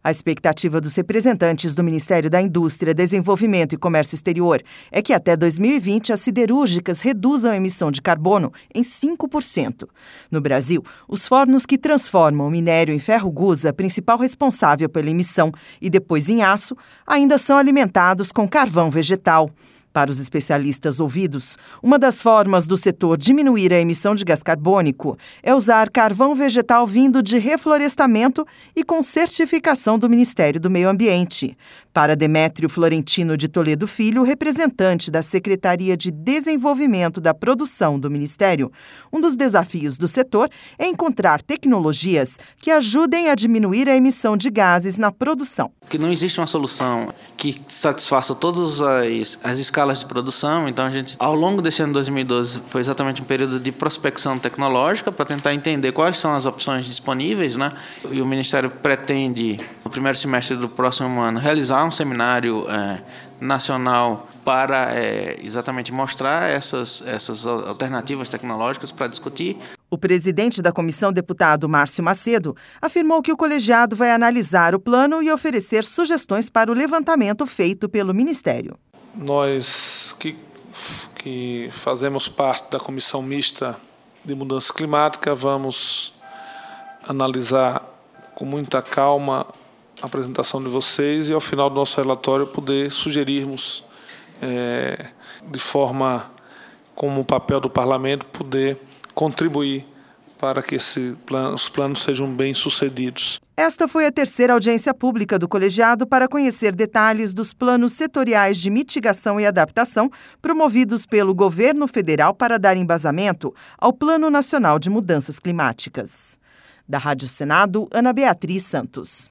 A expectativa dos representantes do Ministério da Indústria, Desenvolvimento e Comércio Exterior é que até 2020 as siderúrgicas reduzam a emissão de carbono em 5%. No Brasil, os fornos que transformam o minério em ferro-gusa, principal responsável pela emissão, e depois em aço, ainda são alimentados com carvão vegetal. Para os especialistas ouvidos, uma das formas do setor diminuir a emissão de gás carbônico é usar carvão vegetal vindo de reflorestamento e com certificação do Ministério do Meio Ambiente. Para Demétrio Florentino de Toledo Filho, representante da Secretaria de Desenvolvimento da Produção do Ministério, um dos desafios do setor é encontrar tecnologias que ajudem a diminuir a emissão de gases na produção. Que não existe uma solução que satisfaça todas as escalas de produção, então a gente, ao longo desse ano 2012, foi exatamente um período de prospecção tecnológica para tentar entender quais são as opções disponíveis, né? E o Ministério pretende, no primeiro semestre do próximo ano, realizar um seminário nacional para exatamente mostrar essas alternativas tecnológicas para discutir. O presidente da comissão, deputado Márcio Macedo, afirmou que o colegiado vai analisar o plano e oferecer sugestões para o levantamento feito pelo Ministério. Nós que fazemos parte da Comissão Mista de Mudança Climática vamos analisar com muita calma a apresentação de vocês e, ao final do nosso relatório, poder sugerirmos, de forma como o papel do Parlamento, poder contribuir para que os planos sejam bem-sucedidos. Esta foi a terceira audiência pública do colegiado para conhecer detalhes dos planos setoriais de mitigação e adaptação promovidos pelo governo federal para dar embasamento ao Plano Nacional de Mudanças Climáticas. Da Rádio Senado, Ana Beatriz Santos.